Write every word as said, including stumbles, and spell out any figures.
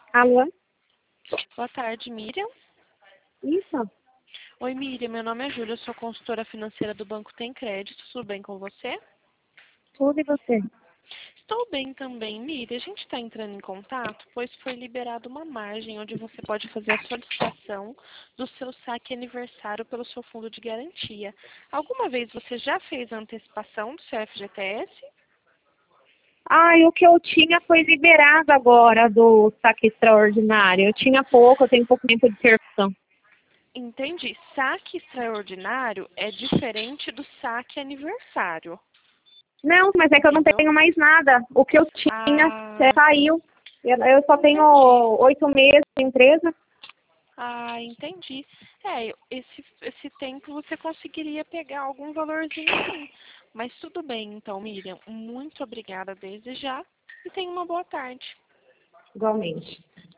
Alô? Boa tarde, Miriam. Isso? Oi, Miriam, meu nome é Júlia, eu sou consultora financeira do Banco Tem Crédito. Tudo bem com você? Tudo e você? Estou bem também, Miriam. A gente está entrando em contato, pois foi liberada uma margem onde você pode fazer a solicitação do seu saque aniversário pelo seu fundo de garantia. Alguma vez você já fez a antecipação do seu F G T S? Ah, e o que eu tinha foi liberado agora do saque extraordinário. Eu tinha pouco, eu tenho pouco tempo de serviço. Entendi. Saque extraordinário é diferente do saque aniversário, Não, mas é que eu não entendeu? tenho mais nada. O que eu tinha é, Ah, saiu. Eu, eu só tenho entendi. oito meses de empresa. Ah, entendi. É, esse, esse tempo você conseguiria pegar algum valorzinho sim. Mas tudo bem, então, Miriam. Muito obrigada desde já e tenha uma boa tarde. Igualmente.